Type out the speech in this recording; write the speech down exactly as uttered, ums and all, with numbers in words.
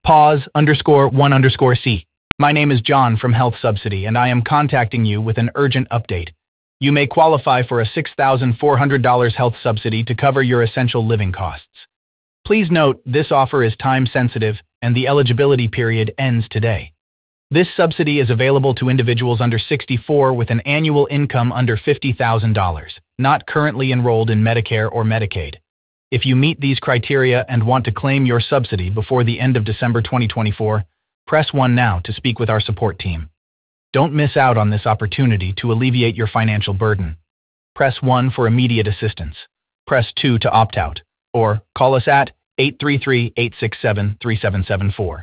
Pause underscore one underscore C. My name is John from Health Subsidy, and I am contacting you with an urgent update. You may qualify for a six thousand four hundred dollars health subsidy to cover your essential living costs. Please note, this offer is time-sensitive, and the eligibility period ends today. This subsidy is available to individuals under sixty-four with an annual income under fifty thousand dollars, not currently enrolled in Medicare or Medicaid. If you meet these criteria and want to claim your subsidy before the end of December twenty twenty-four, press one now to speak with our support team. Don't miss out on this opportunity to alleviate your financial burden. Press one for immediate assistance. Press two to opt out, or call us at eight three three, eight six seven, three seven seven four.